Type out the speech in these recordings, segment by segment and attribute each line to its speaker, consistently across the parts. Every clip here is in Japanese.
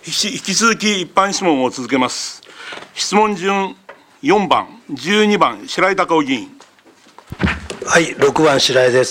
Speaker 1: 引き続き一般質問を続けます。質問順4番、12番、白井孝夫議員。
Speaker 2: はい、6番、白井です。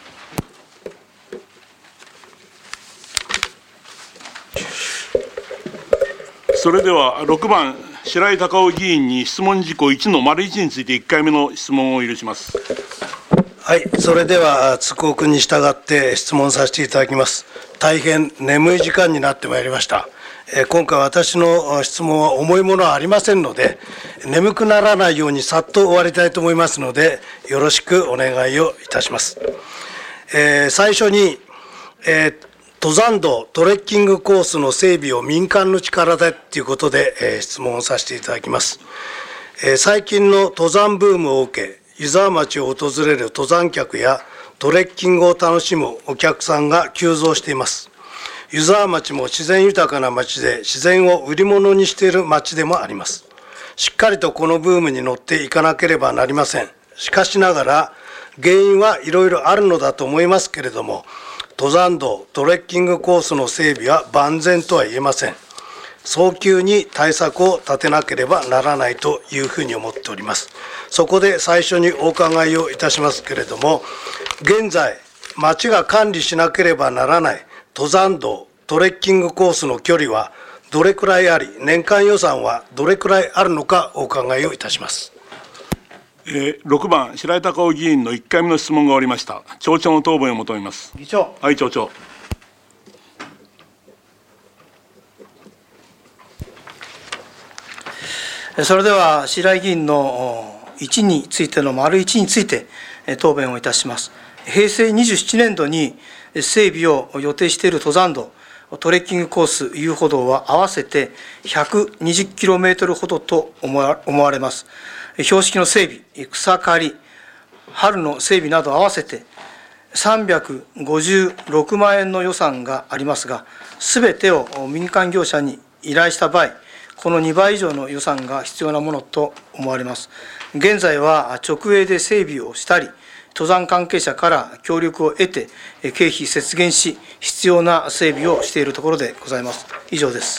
Speaker 1: それでは6番、白井孝夫議員に質問事項1の丸1について1回目の質問を許します。
Speaker 2: はい、それでは通告に従って質問させていただきます。大変眠い時間になってまいりました。今回私の質問は重いものはありませんので、眠くならないようにさっと終わりたいと思いますので、よろしくお願いをいたします。最初に、登山道、トレッキングコースの整備を民間の力でということで、質問をさせていただきます。最近の登山ブームを受け、湯沢町を訪れる登山客やトレッキングを楽しむお客さんが急増しています。湯沢町も自然豊かな町で、自然を売り物にしている町でもあります。しっかりとこのブームに乗っていかなければなりません。しかしながら、原因はいろいろあるのだと思いますけれども、登山道、トレッキングコースの整備は万全とは言えません。早急に対策を立てなければならないというふうに思っております。そこで最初にお伺いをいたしますけれども、現在、町が管理しなければならない登山道、トレッキングコースの距離はどれくらいあり、年間予算はどれくらいあるのかお伺いをいたします。
Speaker 1: 6番、白井孝夫議員の1回目の質問が終わりました。町長の答弁を求めます。
Speaker 3: 議長。
Speaker 1: はい、町長。
Speaker 3: それでは白井議員の1についての丸1について答弁をいたします。平成27年度に整備を予定している登山道、トレッキングコース、遊歩道は合わせて 120km ほどと思われます。標識の整備、草刈り、春の整備など合わせて356万円の予算がありますが、すべてを民間業者に依頼した場合、この2倍以上の予算が必要なものと思われます。現在は直営で整備をしたり、登山関係者から協力を得て、経費節減し、必要な整備をしているところでございます。以上です。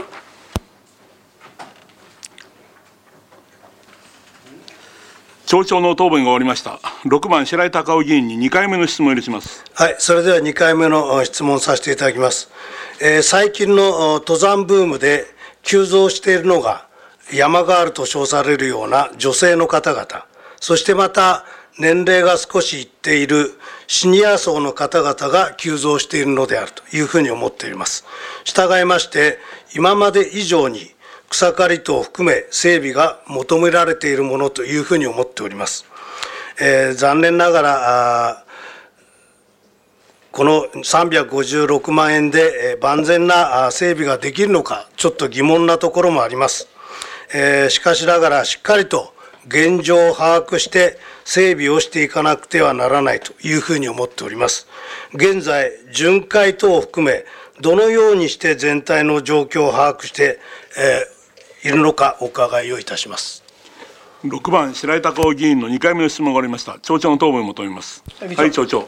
Speaker 1: 町長の答弁が終わりました。6番、白井孝夫議員に2回目の質問を許します。
Speaker 2: はい、それでは2回目の質問させていただきます。最近の登山ブームで急増しているのが、山ガールと称されるような女性の方々、そしてまた年齢が少しいっているシニア層の方々が急増しているのであるというふうに思っております。従いまして、今まで以上に草刈り等を含め整備が求められているものというふうに思っております。残念ながら、この356万円で万全な整備ができるのか、ちょっと疑問なところもあります。しかしながらしっかりと現状を把握して整備をしていかなくてはならないというふうに思っております。現在、巡回等を含め、どのようにして全体の状況を把握しているのかお伺いをいたします。
Speaker 1: 6番、白井孝夫議員の2回目の質問が終わりました。町長の答弁を求めます。はい、町長。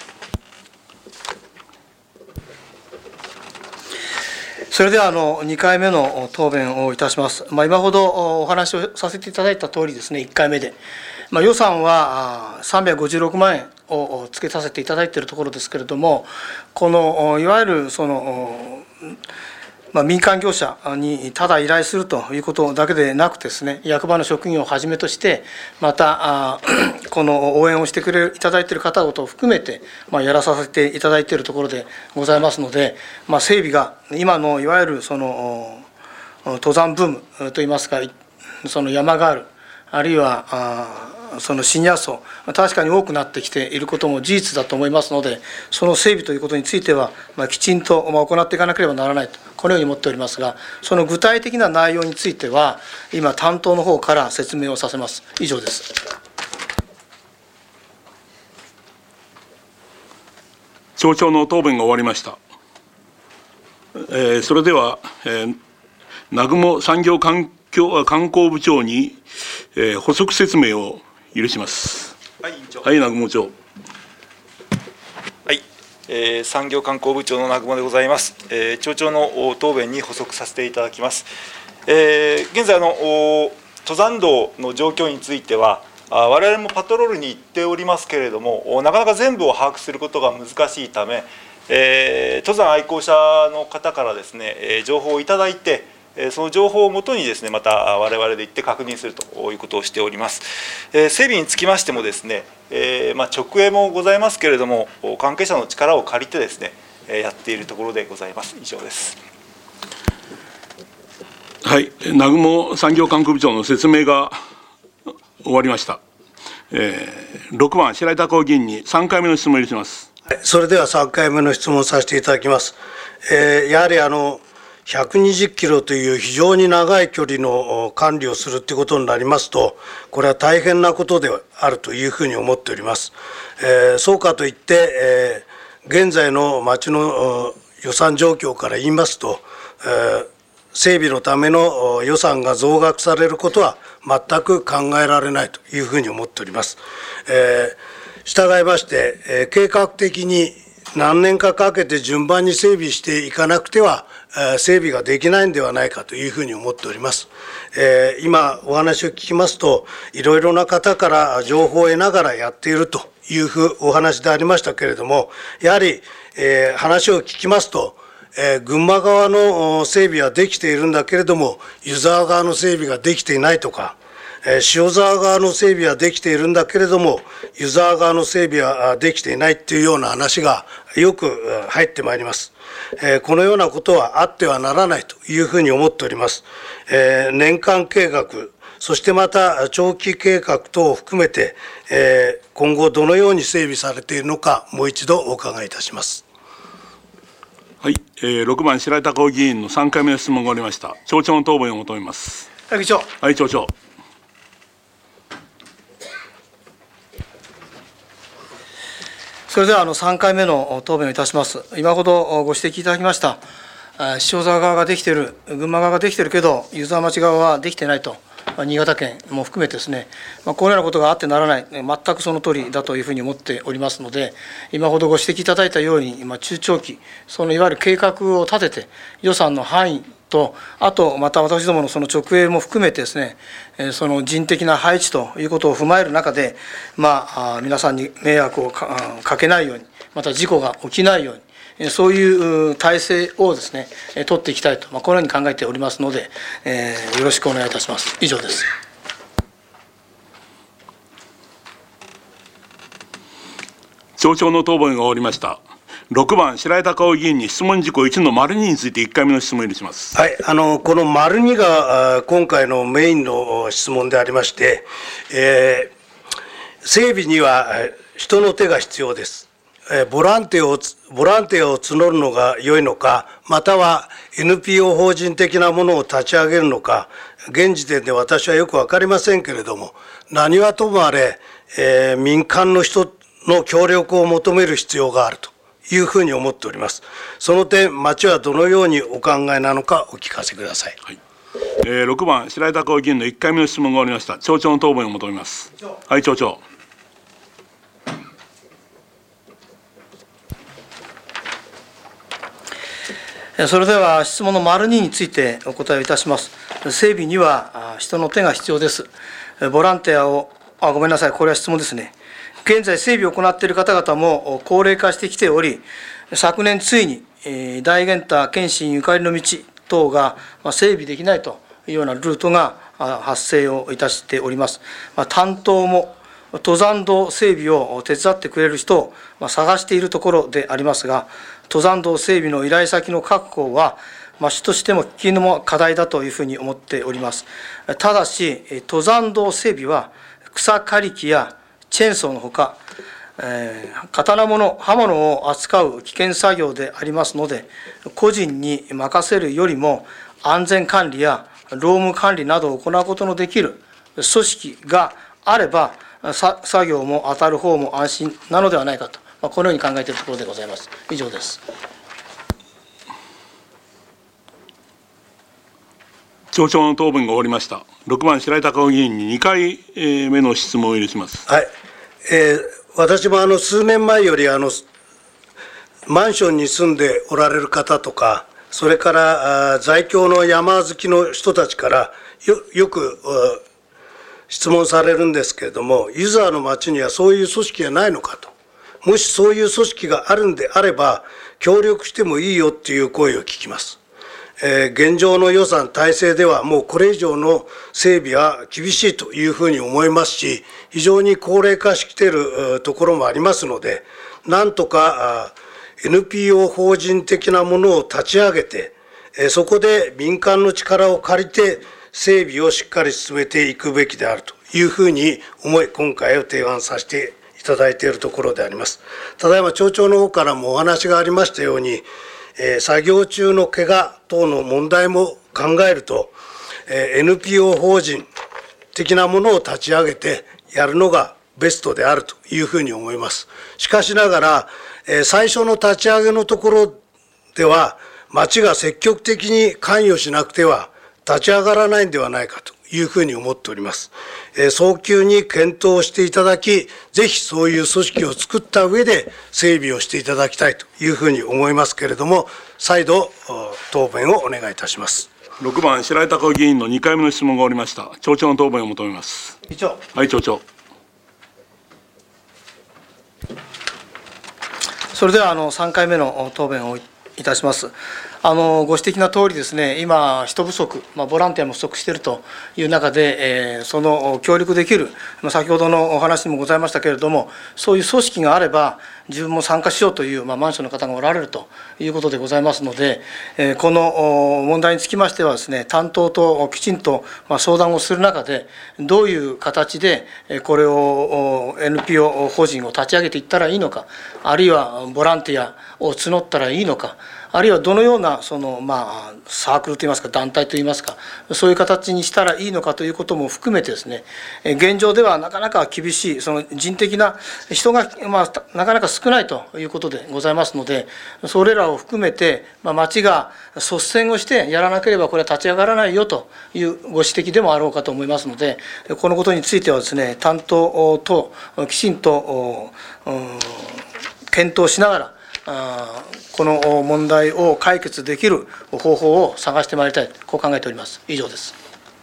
Speaker 3: それでは2回目の答弁をいたします。今ほどお話をさせていただいたとおりですね、1回目で、予算は356万円を付けさせていただいているところですけれども、このいわゆる民間業者にただ依頼するということだけでなくですね、役場の職員をはじめとして、またこの応援をしていただいている方々を含めて、やらさせていただいているところでございますので、整備が今のいわゆる登山ブームといいますか、その山がある、あるいはそのシニア層、確かに多くなってきていることも事実だと思いますので、その整備ということについては、きちんと行っていかなければならないと、このように思っておりますが、その具体的な内容については、今、担当の方から説明をさせます。以上です。
Speaker 1: 町長の答弁が終わりました。それでは、南雲産業観光部長に、補足説明を許します。
Speaker 4: はい、委員長。
Speaker 1: はい、南雲長。
Speaker 4: はい、 産業観光部長の南雲でございます。町長の答弁に補足させていただきます。現在登山道の状況については、我々もパトロールに行っておりますけれども、なかなか全部を把握することが難しいため、登山愛好者の方からですね、情報をいただいて、その情報をもとにですね、また我々で行って確認するということをしております。整備につきましてもですね、直営もございますけれども、関係者の力を借りてですね、やっているところでございます。以上です。
Speaker 1: はい、南雲産業観光部長の説明が終わりました。6番白井孝夫議員に3回目の質問を入れします。
Speaker 2: それでは3回目の質問をさせていただきます。やはり120キロという非常に長い距離の管理をするということになりますと、これは大変なことであるというふうに思っております。そうかといって、現在の町の予算状況から言いますと、整備のための予算が増額されることは全く考えられないというふうに思っております。従いまして、計画的に何年かかけて順番に整備していかなくては整備ができないんではないかというふうに思っております。今お話を聞きますと、いろいろな方から情報を得ながらやっているというお話でありましたけれども、やはり話を聞きますと、群馬側の整備はできているんだけれども、湯沢側の整備ができていないとか、塩沢側の整備はできているんだけれども、湯沢側の整備はできていないというような話がよく入ってまいります。このようなことはあってはならないというふうに思っております。年間計画、そしてまた長期計画等を含めて、今後どのように整備されているのか、もう一度お伺いいたします。
Speaker 1: はい、6番白井孝夫議員の3回目の質問が終わりました。町長の答弁を求めます。
Speaker 3: 議長。
Speaker 1: はい、町長。
Speaker 3: それでは3回目の答弁をいたします。今ほどご指摘いただきました、塩沢側ができている、群馬側ができているけど、湯沢町側はできていないと、新潟県も含めてですね、このようなことがあってならない、全くその通りだというふうに思っておりますので、今ほどご指摘いただいたように、中長期、そのいわゆる計画を立てて、予算の範囲と、あとまた私どものその直営も含めてですね、その人的な配置ということを踏まえる中で、皆さんに迷惑をかけないように、また事故が起きないように、そういう体制をですね、取っていきたいと、このように考えておりますので、よろしくお願いいたします。以上です。
Speaker 1: 町長の答弁が終わりました。6番白井孝夫議員に質問事項1の丸2について1回目の質問を入れします。
Speaker 2: はい、この丸2が今回のメインの質問でありまして、整備には人の手が必要です。ボランティアを募るのが良いのか、または NPO 法人的なものを立ち上げるのか、現時点で私はよく分かりませんけれども、何はともあれ、民間の人の協力を求める必要があるというふうに思っております。その点、町はどのようにお考えなのかお聞かせください。
Speaker 1: はい、6番白井孝夫議員の1回目の質問が終わりました。町長の答弁を求めます。はい、町長。
Speaker 3: それでは質問の丸2についてお答えをいたします。整備には人の手が必要です。ボランティアを、ごめんなさい、これは質問ですね。現在整備を行っている方々も高齢化してきており、昨年ついに大源太謙信ゆかりの道等が整備できないというようなルートが発生をいたしております。担当も登山道整備を手伝ってくれる人を探しているところでありますが、登山道整備の依頼先の確保は主としても喫緊の課題だというふうに思っております。ただし、登山道整備は草刈り機やチェーンソーのほか、刀物、刃物を扱う危険作業でありますので、個人に任せるよりも安全管理や労務管理などを行うことのできる組織があれば、作業も当たる方も安心なのではないかと、このように考えているところでございます。以上です。
Speaker 1: 町長の答弁が終わりました。6番白井孝夫議員に2回目の質問を入れします。
Speaker 2: はい、私も数年前よりマンションに住んでおられる方とか、それから在京の山好きの人たちからよく質問されるんですけれども、湯沢の町にはそういう組織がないのかと。もしそういう組織があるんであれば、協力してもいいよっていう声を聞きます。現状の予算体制ではもうこれ以上の整備は厳しいというふうに思いますし、非常に高齢化してきているところもありますので、なんとかNPO 法人的なものを立ち上げて、そこで民間の力を借りて整備をしっかり進めていくべきであるというふうに思い、今回を提案させていただいているところであります。ただいま町長の方からもお話がありましたように、作業中の怪我等の問題も考えると、NPO 法人的なものを立ち上げてやるのがベストであるというふうに思います。しかしながら、最初の立ち上げのところでは、町が積極的に関与しなくては立ち上がらないんではないかというふうに思っております。早急に検討していただき、ぜひそういう組織を作った上で整備をしていただきたいというふうに思いますけれども、再度答弁をお願いいたします。
Speaker 1: 6番白井孝夫議員の2回目の質問がおりました。町長の答弁を求めます。
Speaker 3: 議長。
Speaker 1: はい、町長。
Speaker 3: それでは3回目の答弁をいたします。ご指摘の通りですね、今、人不足、ボランティアも不足しているという中で、その協力できる、先ほどのお話にもございましたけれども、そういう組織があれば、自分も参加しようという、マンションの方がおられるということでございますので、この問題につきましてはですね、担当ときちんと相談をする中で、どういう形でこれを NPO 法人を立ち上げていったらいいのか、あるいはボランティアを募ったらいいのか、あるいはどのようなサークルといいますか、団体といいますか、そういう形にしたらいいのかということも含めてですね、現状ではなかなか厳しい、その人的な人が、なかなか少ないということでございますので、それらを含めて、町が率先をしてやらなければこれは立ち上がらないよというご指摘でもあろうかと思いますので、このことについてはですね、担当ときちんと検討しながら、この問題を解決できる方法を探してまいりたい、こう考えております。以上です。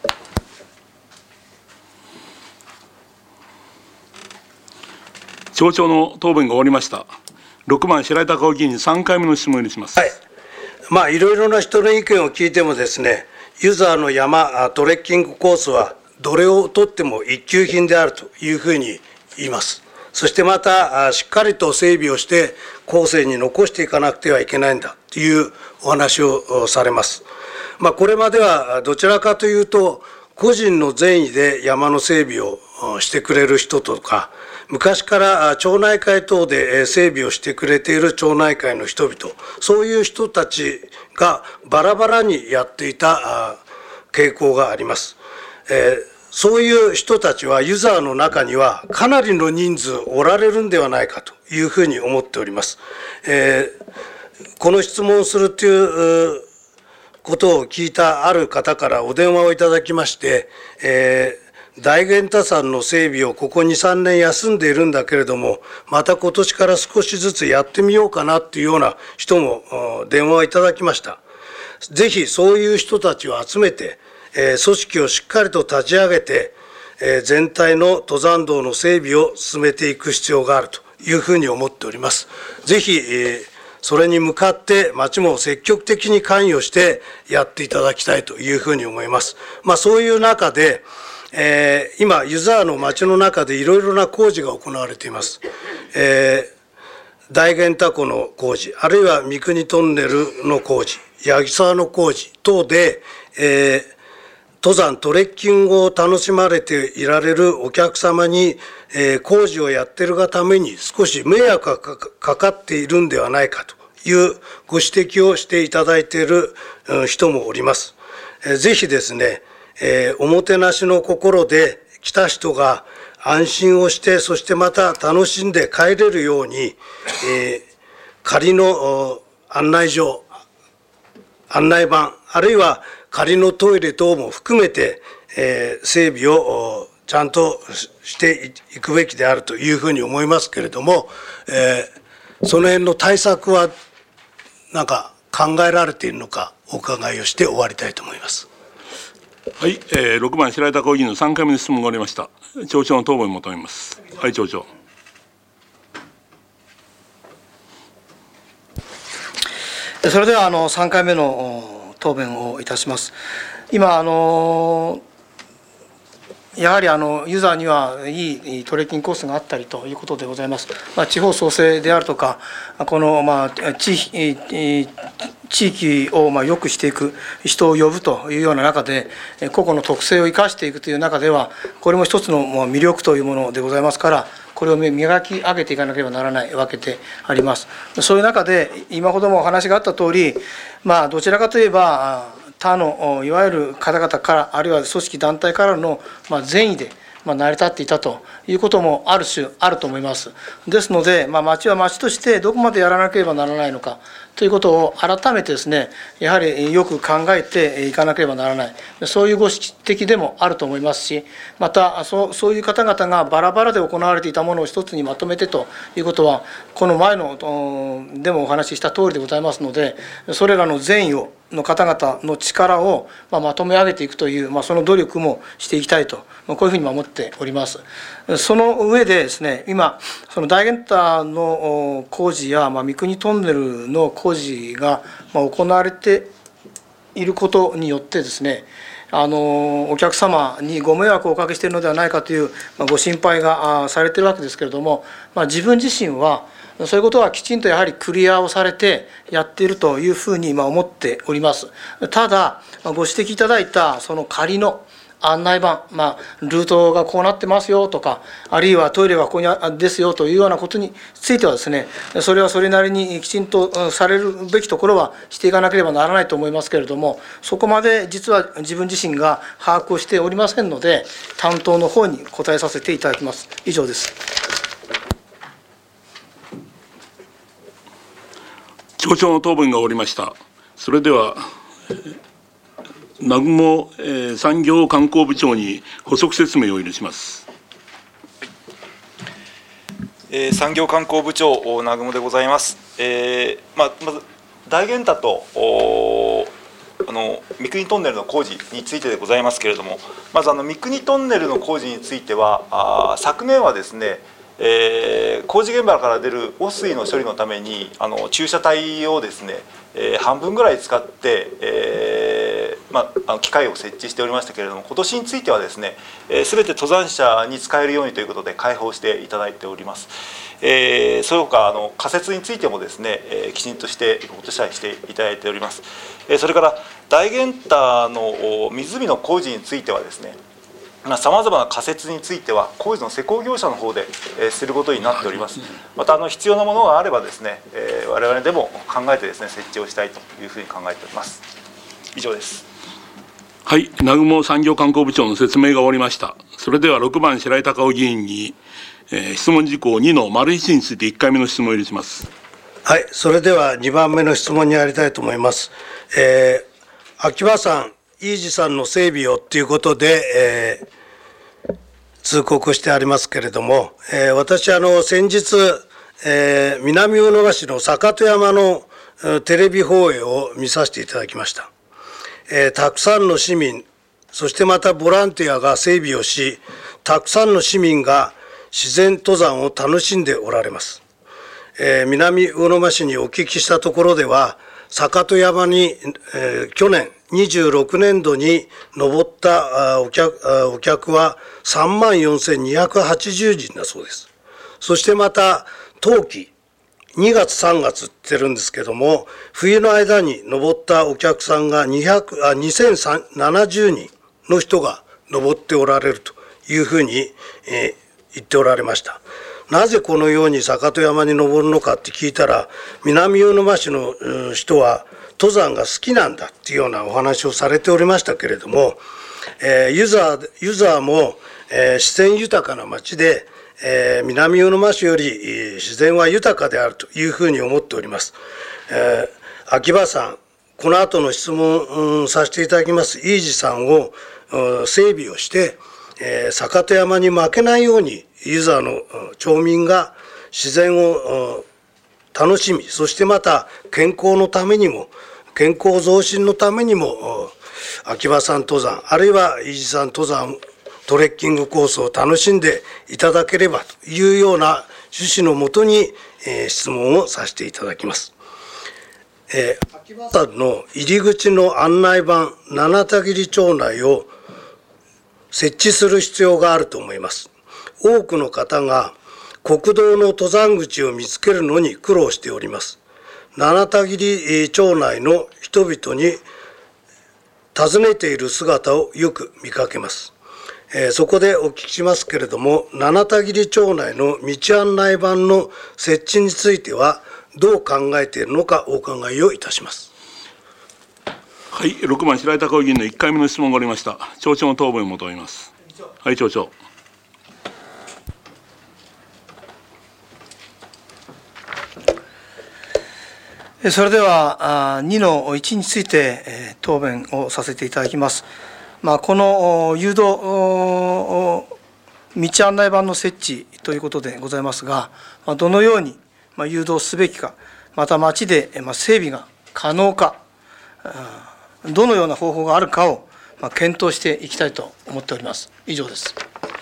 Speaker 1: 町長の答弁が終わりました。6番白井孝夫議員に3回目の質問を入れします。
Speaker 2: はい。いろいろな人の意見を聞いてもですね、湯沢の山トレッキングコースはどれをとっても一級品であるというふうに言います。そしてまたしっかりと整備をして後世に残していかなくてはいけないんだというお話をされます。これまではどちらかというと個人の善意で山の整備をしてくれる人とか、昔から町内会等で整備をしてくれている町内会の人々、そういう人たちがバラバラにやっていた傾向があります。そういう人たちは湯沢の中にはかなりの人数おられるんではないかというふうに思っております。この質問をするということを聞いたある方からお電話をいただきまして、大源太山の整備をここ 2,3 年休んでいるんだけれども、また今年から少しずつやってみようかなっていうような人も電話をいただきました。ぜひそういう人たちを集めて、組織をしっかりと立ち上げて、全体の登山道の整備を進めていく必要があるというふうに思っております。ぜひ、それに向かって町も積極的に関与してやっていただきたいというふうに思います。そういう中で、今湯沢の町の中でいろいろな工事が行われています。大源太湖の工事、あるいは三国トンネルの工事、八木沢の工事等で、登山トレッキングを楽しまれていられるお客様に、工事をやっているがために少し迷惑がかかっているんではないかというご指摘をしていただいている人もおります。ぜひですね、おもてなしの心で来た人が安心をして、そしてまた楽しんで帰れるように、仮の案内状、案内板、あるいは仮のトイレ等も含めて、整備をちゃんとしていくべきであるというふうに思いますけれども、 その辺の対策はなんか考えられているのかお伺いをして終わりたいと思います。
Speaker 1: はい、6番白井孝夫議員の3回目の質問がありました。町長の答弁を求めます。はい、町長。
Speaker 3: それでは3回目の答弁をいたします。今やはりユーザーにはいいトレッキングコースがあったりということでございます。地方創生であるとか、この地域を良くしていく、人を呼ぶというような中で、個々の特性を生かしていくという中では、これも一つの魅力というものでございますから、これを磨き上げていかなければならないわけであります。そういう中で、今ほどもお話があった通り、どちらかといえば、他のいわゆる方々から、あるいは組織団体からの善意で成り立っていたということもあると思います。ですので、町は町としてどこまでやらなければならないのかということを改めてですね、やはりよく考えていかなければならない、そういうご指摘でもあると思いますし、またそういう方々がバラバラで行われていたものを一つにまとめてということは、この前のでもお話しした通りでございますので、それらの善意の方々の力をまとめ上げていくという、その努力もしていきたいと、こういうふうに思っております。その上でですね、今、その大源太の工事や三国トンネルの工事が行われていることによってですね、お客様にご迷惑をおかけしているのではないかというご心配がされているわけですけれども、自分自身はそういうことはきちんとやはりクリアをされてやっているというふうに思っております。ただ、ご指摘いただいたその仮の案内板、ルートがこうなってますよとか、あるいはトイレがここにですよというようなことについてはですね、それはそれなりにきちんとされるべきところはしていかなければならないと思いますけれども、そこまで実は自分自身が把握をしておりませんので、担当の方に答えさせていただきます。以上です。
Speaker 1: 町長の答弁が終わりました。それでは南雲産業観光部長に補足説明を許します。
Speaker 4: 産業観光部長南雲でございます。まず大源太と三国トンネルの工事についてでございますけれども、まず三国トンネルの工事については昨年はですね、工事現場から出る汚水の処理のために駐車帯をですね、半分ぐらい使って、機械を設置しておりましたけれども、今年についてはですね、全て登山者に使えるようにということで開放していただいております。その他仮設についてもですね、きちんとしてお手伝いしていただいております。それから大源太の湖の工事についてはですね、さまざまな仮設については工事の施工業者の方ですることになっております。また必要なものがあればですね、我々でも考えてですね、設置をしたいというふうに考えております。以上です。
Speaker 1: はい、南雲産業観光部長の説明が終わりました。それでは6番白井孝夫議員に、質問事項2の丸1について1回目の質問を許します。
Speaker 2: はい、それでは2番目の質問に入りたいと思います。秋葉山飯治さんの整備をということで、通告してありますけれども、私先日、南魚沼市の坂戸山のテレビ放映を見させていただきました。たくさんの市民、そしてまたボランティアが整備をし、たくさんの市民が自然登山を楽しんでおられます。南魚沼市にお聞きしたところでは、坂戸山に、去年26年度に登ったお客は34,280人だそうです。そしてまた冬季2月3月って言ってるんですけども、冬の間に登ったお客さんが2070人の人が登っておられるというふうに、言っておられました。なぜこのように坂戸山に登るのかって聞いたら、南魚沼市の人は登山が好きなんだっていうようなお話をされておりましたけれども、ユーザーも、自然豊かな町で、南魚沼市より自然は豊かであるというふうに思っております。秋葉さん、この後の質問させていただきます飯治さんを整備をして、坂戸山に負けないようにユーザーの町民が自然を楽しみ、そしてまた健康のためにも、健康増進のためにも、秋葉山登山、あるいは飯路山登山、トレッキングコースを楽しんでいただければというような趣旨のもとに、質問をさせていただきます。秋葉山の入り口の案内板、七田切町内を設置する必要があると思います。多くの方が国道の登山口を見つけるのに苦労しております。七田切町内の人々に尋ねている姿をよく見かけます。そこでお聞きしますけれども、七田切町内の道案内板の設置についてはどう考えているのかお伺いをいたします。
Speaker 1: はい、6番白井孝夫議員の1回目の質問がありました。町長の答弁を求めます。はい、町長。
Speaker 3: それでは2の1について答弁をさせていただきます。この誘導道案内板の設置ということでございますが、どのように誘導すべきか、また町で整備が可能か、どのような方法があるかを検討していきたいと思っております。以上です。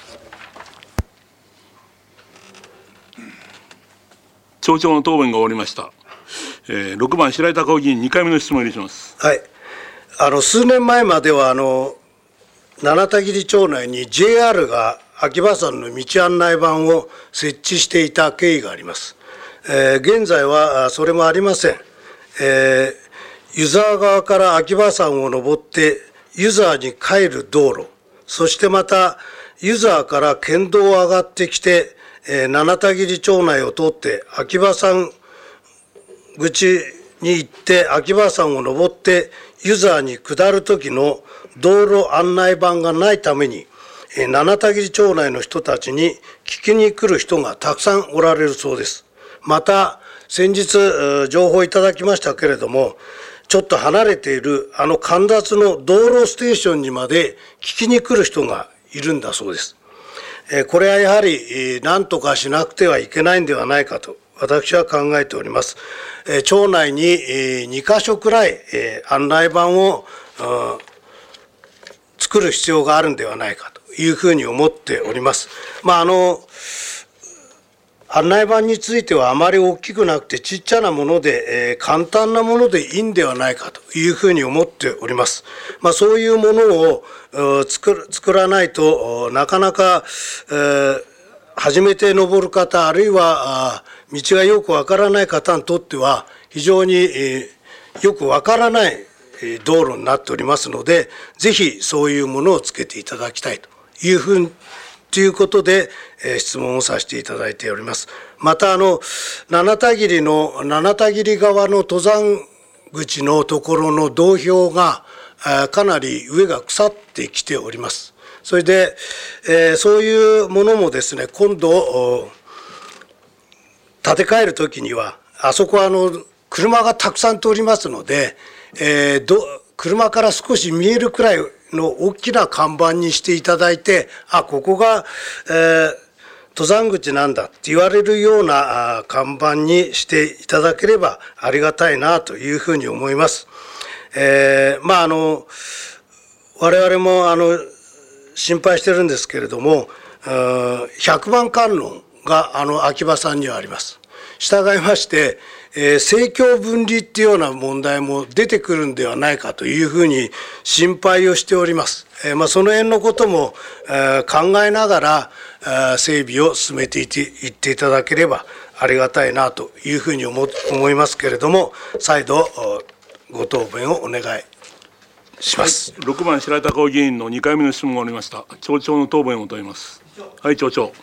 Speaker 1: 町長の答弁が終わりました。6番白井孝夫議員2回目の質問を入れします。
Speaker 2: はい、数年前までは七田切町内に JR が秋葉山の道案内板を設置していた経緯があります。現在はそれもありません。湯沢側から秋葉山を登って湯沢に帰る道路、そしてまた湯沢から県道を上がってきて、七田切町内を通って秋葉山口に行って秋葉山を登って湯沢に下る時の道路案内板がないために、七田切町内の人たちに聞きに来る人がたくさんおられるそうです。また先日情報いただきましたけれども、ちょっと離れている神立の道路ステーションにまで聞きに来る人がいるんだそうです。これはやはり何とかしなくてはいけないんではないかと私は考えております。町内に2カ所くらい案内板を作る必要があるんではないかというふうに思っております。案内板についてはあまり大きくなくてちっちゃなもので、簡単なものでいいんではないかというふうに思っております。そういうものを作らないとなかなか、初めて登る方、あるいは道がよくわからない方にとっては非常によくわからない道路になっておりますので、ぜひそういうものをつけていただきたいということで質問をさせていただいております。また七田切側の登山口のところの道標がかなり上が腐ってきております。それで、そういうものもですね、今度建て替えるときにはあそこは車がたくさん通りますので、車から少し見えるくらいの大きな看板にしていただいて、ここが、登山口なんだって言われるような看板にしていただければありがたいなというふうに思います。我々も心配してるんですけれども、100番観音が秋葉山にはあります。従いまして政教分離っていうような問題も出てくるんではないかというふうに心配をしております。その辺のことも考えながら整備を進めていっていただければありがたいなというふうに思いますけれども、再度ご答弁をお願いします。
Speaker 1: 6番白井孝夫議員の2回目の質問がありました。町長の答弁を求めます。はい、町長。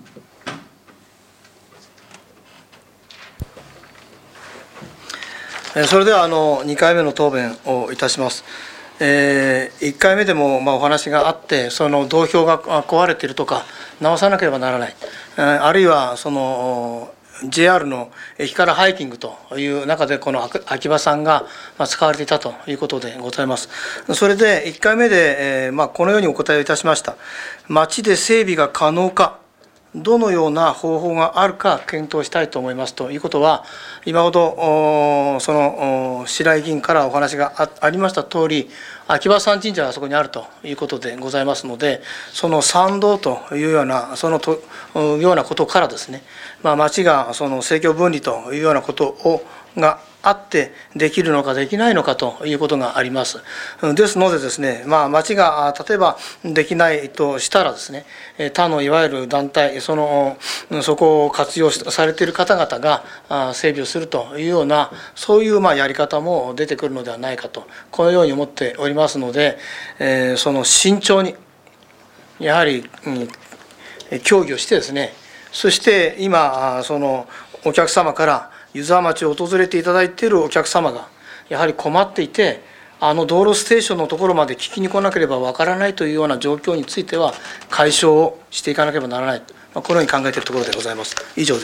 Speaker 3: それでは2回目の答弁をいたします。1回目でもお話があって、その道標が壊れているとか直さなければならない、あるいはJR の駅からハイキングという中でこの秋葉山が使われていたということでございます。それで1回目でこのようにお答えをいたしました。町で整備が可能か、 どのような方法があるか検討したいと思います。ということは、今ほどその白井議員からお話がありました通り、秋葉山神社がそこにあるということでございますので、その参道というような、そのようなことからですね、町がその政教分離というようなことがあってできるのかできないのかということがあります。ですのでですね、町が例えばできないとしたらですね、他のいわゆる団体、そこを活用されている方々が整備をするというような、そういうやり方も出てくるのではないかと、このように思っておりますので、その慎重にやはり協議をしてですね、そして今そのお客様から湯沢町を訪れていただいているお客様がやはり困っていて、道路ステーションのところまで聞きに来なければわからないというような状況については解消をしていかなければならない、このように考えているところでございます。以上です。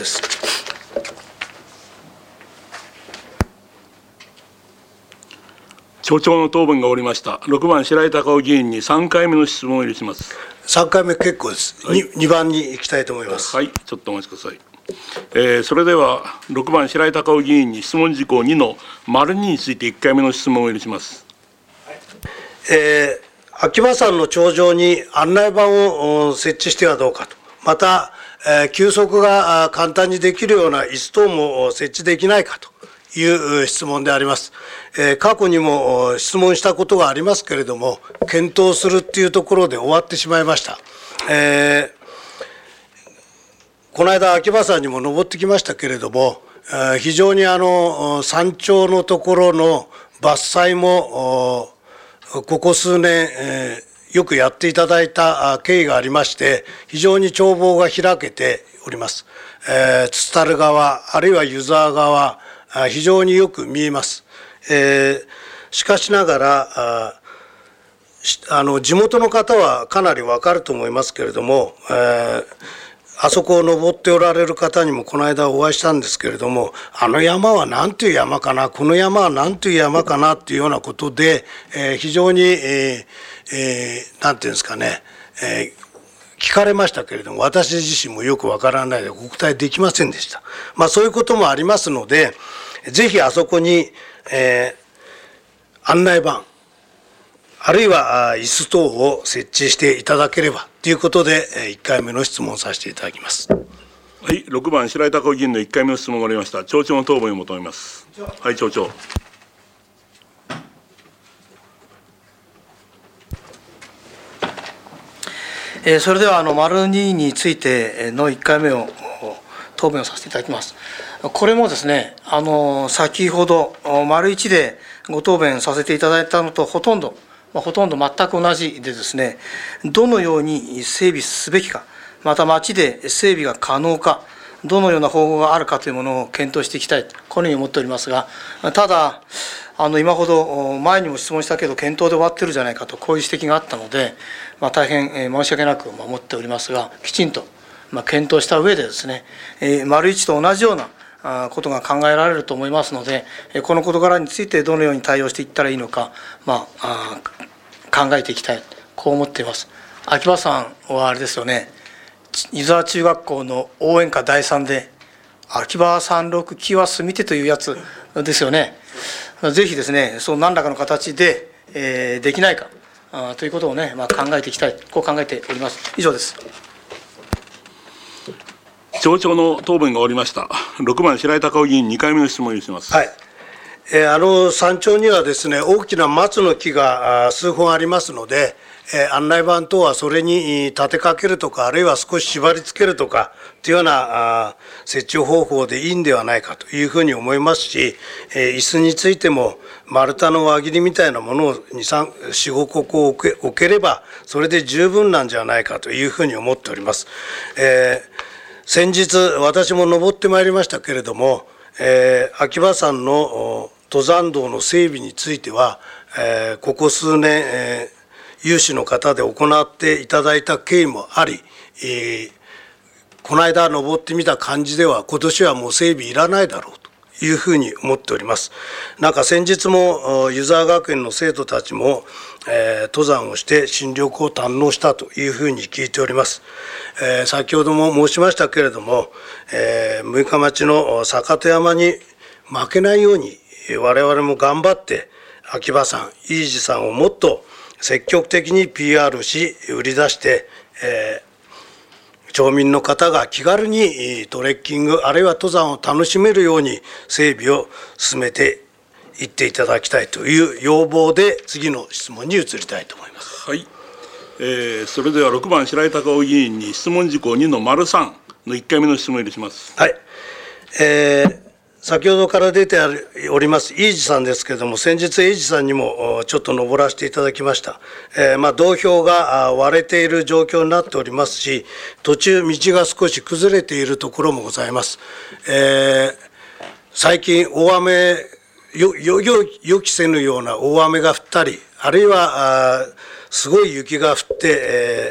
Speaker 1: 町長の答弁が終わりました。6番白井孝夫議員に3回目の質問を許します。
Speaker 2: 3回目結構です。2番に行きたいと思います。
Speaker 1: はい、ちょっとお待ちください。それでは6番白井孝夫議員に質問事項2の丸2について1回目の質問を許します。
Speaker 2: 秋葉山の頂上に案内板を設置してはどうかと。また、休息が簡単にできるような椅子等も設置できないかという質問であります。過去にも質問したことがありますけれども、検討するっていうところで終わってしまいました。この間秋葉山にも登ってきましたけれども、非常に山頂のところの伐採もここ数年、よくやっていただいた経緯がありまして、非常に眺望が開けております。津樽川あるいは湯沢川、非常によく見えます。しかしながら地元の方はかなり分かると思いますけれども、あそこを登っておられる方にもこの間お会いしたんですけれども、あの山は何という山かな、この山は何という山かなというようなことで、非常に何ていうんですかね、聞かれましたけれども、私自身もよくわからないでお答えできませんでした。そういうこともありますので、ぜひあそこに、案内板あるいは椅子等を設置していただければということで、1回目の質問をさせていただきます。
Speaker 1: はい、6番白井孝夫議員の1回目の質問が終わりました。町長の答弁を求めます。はい、町長。
Speaker 3: それでは丸2についての1回目を答弁をさせていただきます。これもですね、先ほど丸1でご答弁させていただいたのとほとんど全く同じでですね、どのように整備すべきか、また町で整備が可能か、どのような方法があるかというものを検討していきたい、このように思っておりますが、ただ今ほど前にも質問したけど検討で終わってるじゃないかと、こういう指摘があったので、大変申し訳なく思っておりますが、きちんと検討した上でですね、丸1と同じようなことが考えられると思いますので、この事柄についてどのように対応していったらいいのか、考えていきたい、こう思っています。秋葉さんはあれですよね、湯沢中学校の応援歌第3で秋葉山麓木は住みてというやつですよね。ぜひですね、その何らかの形で、できないかということをね、考えていきたい、こう考えております。以上です。
Speaker 1: 町長の答弁が終わりました。6番白井孝夫議員2回目の質問を許します。
Speaker 2: はい。山頂にはですね、大きな松の木が数本ありますので、案内板等はそれに立てかけるとか、あるいは少し縛り付けるとかというような設置方法でいいんではないかというふうに思いますし、椅子についても丸太の輪切りみたいなものを4、5個置ければそれで十分なんじゃないかというふうに思っております。先日私も登ってまいりましたけれども、秋葉山の登山道の整備については、ここ数年、有志の方で行っていただいた経緯もあり、この間登ってみた感じでは今年はもう整備いらないだろうというふうに思っております。なんか先日も湯沢学園の生徒たちも、登山をして新緑を堪能したというふうに聞いております。先ほども申しましたけれども、六日町の坂戸山に負けないように我々も頑張って秋葉山、飯路山をもっと積極的に PR し売り出して、町民の方が気軽にトレッキングあるいは登山を楽しめるように整備を進めていっていただきたいという要望で次の質問に移りたいと思います。
Speaker 1: はい、それでは6番白井孝夫議員に質問事項2の丸3の1回目の質問を入れします。
Speaker 2: はい、先ほどから出ております飯路さんですけれども、先日飯路さんにもちょっと登らせていただきました。道標が割れている状況になっておりますし、途中道が少し崩れているところもございます。最近大雨予期せぬような大雨が降ったり、あるいはすごい雪が降って、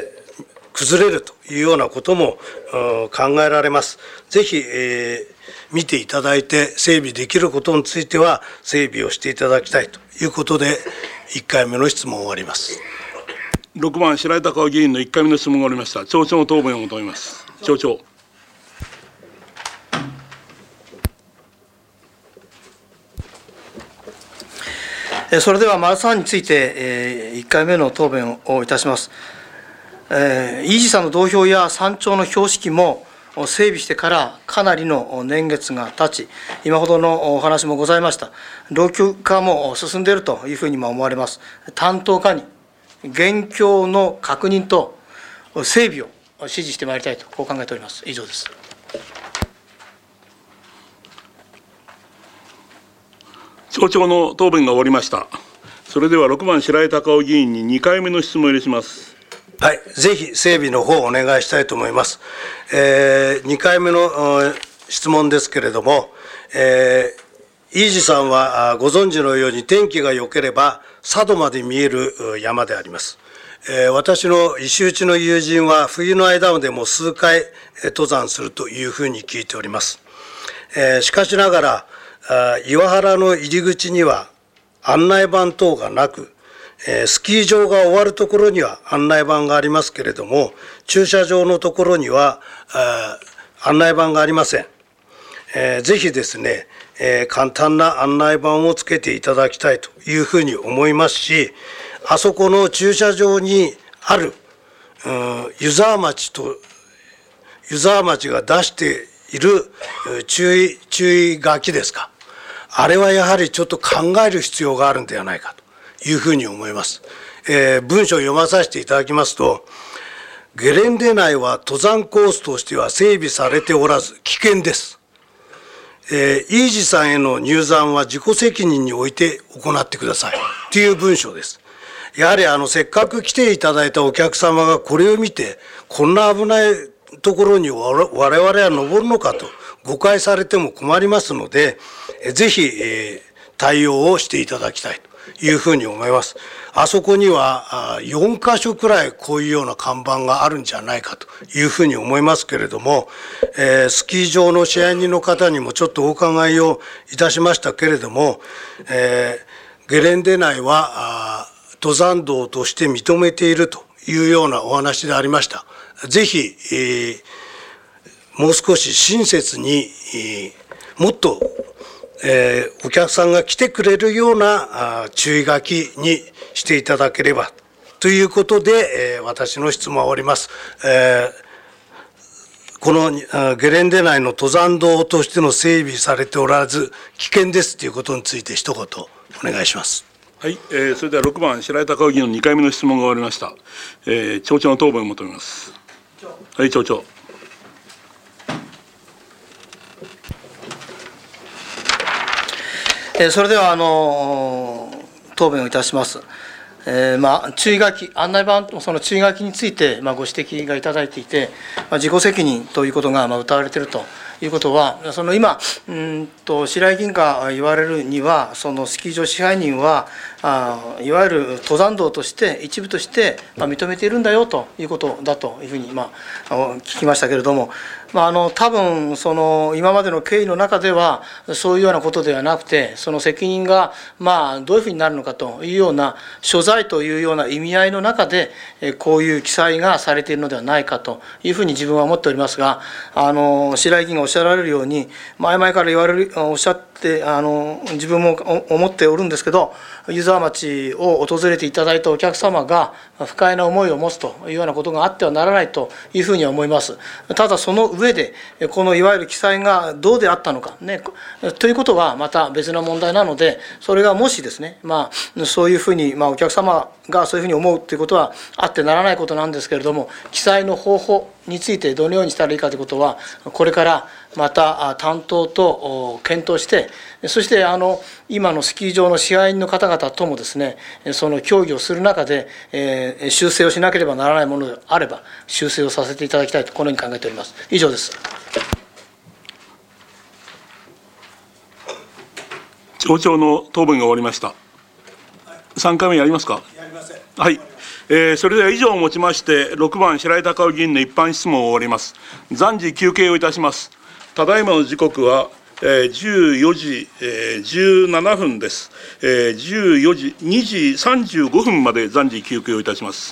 Speaker 2: 崩れるというようなことも考えられます。ぜひ、見ていただいて整備できることについては整備をしていただきたいということで1回目の質問を終わります。
Speaker 1: 6番白井孝夫議員の1回目の質問が終わりました。町長の答弁を求めます。町長。
Speaker 3: それでは丸3について1回目の答弁をいたします。飯路さんの道標や山頂の標識も整備してからかなりの年月が経ち、今ほどのお話もございました老朽化も進んでいるというふうに思われます。担当課に現況の確認と整備を指示してまいりたいとこう考えております。以上です。
Speaker 1: 町長の答弁が終わりました。それでは6番白井孝夫議員に2回目の質問を入れします。
Speaker 2: はい、ぜひ整備の方をお願いしたいと思います。2回目の質問ですけれども、飯路さんはご存知のように天気が良ければ佐渡まで見える山であります。私の石打ちの友人は冬の間でも数回登山するというふうに聞いております。しかしながら岩原の入り口には案内板等がなく、スキー場が終わるところには案内板がありますけれども、駐車場のところには案内板がありません。ぜひですね、簡単な案内板をつけていただきたいというふうに思いますし、あそこの駐車場にある湯沢町が出している注意書きですか、あれはやはりちょっと考える必要があるんではないかというふうに思います。文章を読まさせていただきますと、ゲレンデ内は登山コースとしては整備されておらず危険です。飯路さんへの入山は自己責任において行ってくださいという文章です。やはりせっかく来ていただいたお客様がこれを見て、こんな危ないところに我々は登るのかと誤解されても困りますので、ぜひ対応をしていただきたいというふうに思います。あそこには4カ所くらいこういうような看板があるんじゃないかというふうに思いますけれども、スキー場の支配人の方にもちょっとお伺いをいたしましたけれども、ゲレンデ内は登山道として認めているというようなお話でありました。ぜひ、もう少し親切に、もっとお客さんが来てくれるような注意書きにしていただければということで、私の質問は終わります。このゲレンデ内の登山道としての整備されておらず危険ですということについて一言お願いします。
Speaker 1: はい、それでは6番白井孝夫議員の2回目の質問が終わりました。町長の答弁を求めます。はい、町長。
Speaker 3: それでは答弁をいたします。注意書き、案内板とその注意書きについてご指摘がいただいていて、自己責任ということが謳われているということは、その今、白井議員が言われるには、そのスキー場支配人はいわゆる登山道として、一部として認めているんだよということだというふうに聞きましたけれども、多分その今までの経緯の中では、そういうようなことではなくて、その責任がどういうふうになるのかというような、所在というような意味合いの中で、こういう記載がされているのではないかというふうに自分は思っておりますが、白井議員がおっしゃられるように、前々からおっしゃって、自分も思っておるんですけど、湯沢町を訪れていただいたお客様が不快な思いを持つというようなことがあってはならないというふうには思います。ただその上で、このいわゆる記載がどうであったのか、ね、ということはまた別の問題なので、それがもしですね、そういうふうに、お客様がそういうふうに思うということはあってならないことなんですけれども、記載の方法についてどのようにしたらいいかということは、これからまた担当と検討して、そして今のスキー場の支配人の方々ともですね、その協議をする中で、修正をしなければならないものであれば、修正をさせていただきたいと、このように考えております。以上です。
Speaker 1: 町長の答弁が終わりました。3回目やりますか。
Speaker 2: やりません。
Speaker 1: はい。それでは以上をもちまして、6番白井孝夫議員の一般質問を終わります。暫時休憩をいたします。ただいまの時刻は、14時、17分です。14時、2時35分まで暫時休憩をいたします。